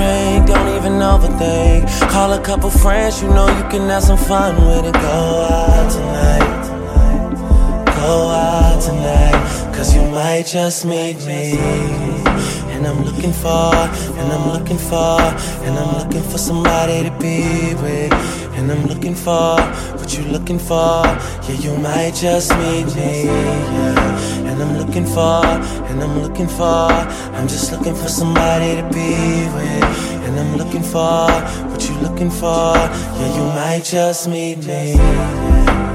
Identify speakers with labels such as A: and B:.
A: drink, don't even overthink. Call a couple friends, you know you can have some fun with it. Go out tonight, go out tonight, cause you might just meet me. And I'm looking for, and I'm looking for, and I'm looking for somebody to be with. And I'm looking for what you looking for. Yeah, you might just meet me. Yeah. And I'm looking for, and I'm looking for, I'm just looking for somebody to be with. And I'm looking for what you looking for. Yeah, you might just meet me.